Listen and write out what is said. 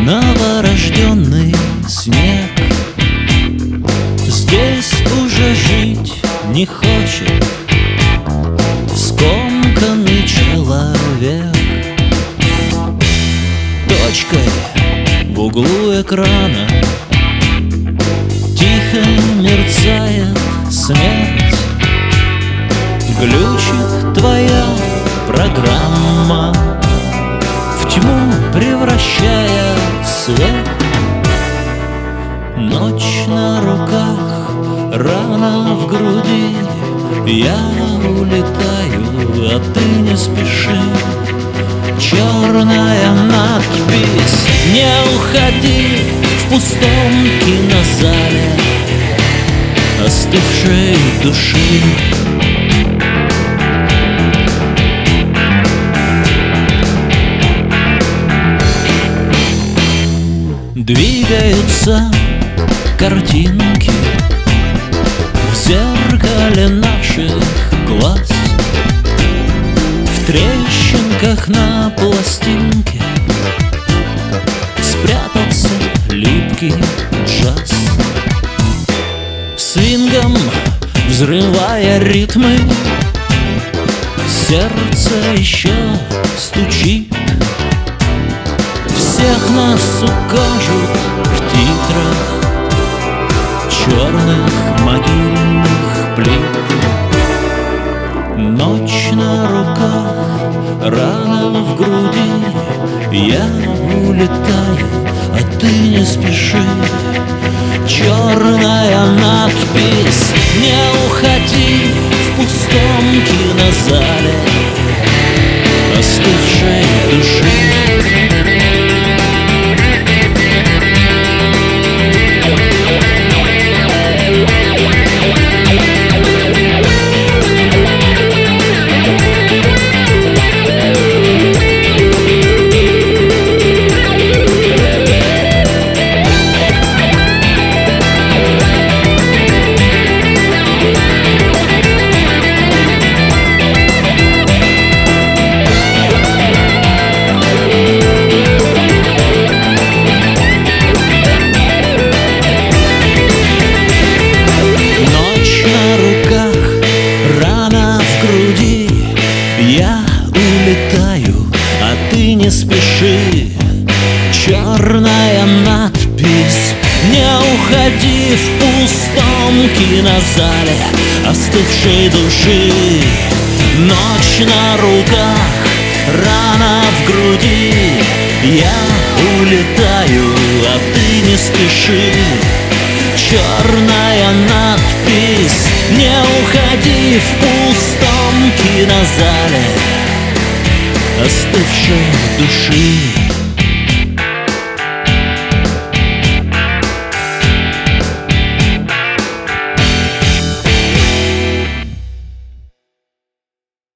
новорожденный снег. Здесь уже жить не хочет скомканный человек. Точкой в углу экрана тихо мерцает смерть. Глючит твоя программа, в тьму превращая свет. Ночь на руках, рана в груди. Я улетаю, а ты не спеши. Черная надпись: не уходи. В пустом кинозале остывшей души. Двигаются картинки в зеркале наших глаз, в трещинках на пластинке спрятался липкий джаз. Свингом взрывая ритмы, сердце еще стучит. Всех нас укажут в титрах черных могильных плит. Ночь на руках, рана в груди. Я улетаю, а ты не спеши. Черная надпись: не уходи. В пустом кинозале остывшей души. Я улетаю, а ты не спеши. Черная надпись: не уходи. В пустом кинозале остывшей души. Ночь на руках, рана в груди. Я улетаю, а ты не спеши. Черная надпись: не уходи. В пустом кинозале остывшей души.